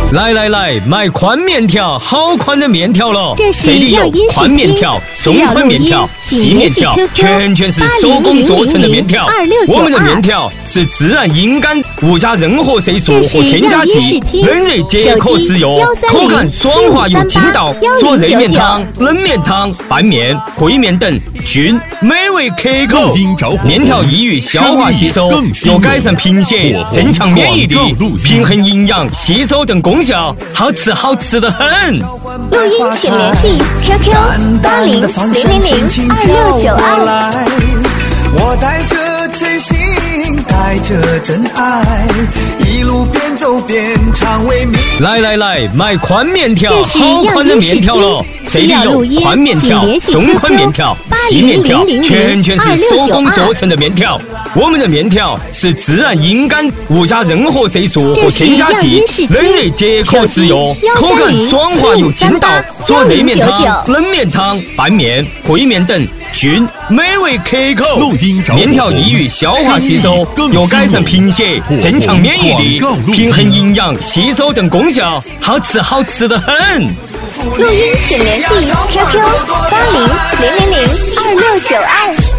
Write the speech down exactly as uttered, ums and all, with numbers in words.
来来来，买宽面条，好宽的面条了！这里有宽面条、松宽面条、细面条，全全是手工做成的面条。我们的面条是自然阴干，无加任何色素或添加剂，冷热皆可食用，口感爽滑又筋道。做热面汤、冷面汤、拌面、烩面等，均美味可口。面条易于消化吸收，有改善贫血、增强免疫力、平衡营养、吸收等功效，好吃好吃的很。 录音请联系 Q Q 八零零零零二六九二。 我带着真心，带着真爱，一路边走边唱为民。 来来来，买宽面条，好宽的面条了！这里有宽面条、中宽面条、细面条，全全是手工做成的面条。我们的面条是自然阴干，无加任何色素或添加剂，冷热皆可食用，口感爽滑又筋道。做热面汤、冷面汤、拌面、烩面等，均美味可口。面条易于消化吸收，有改善贫血、增强免疫力、平衡营养、吸收等功效，好吃好吃的很。 录音请联系 Q Q 八零零零零二六九二。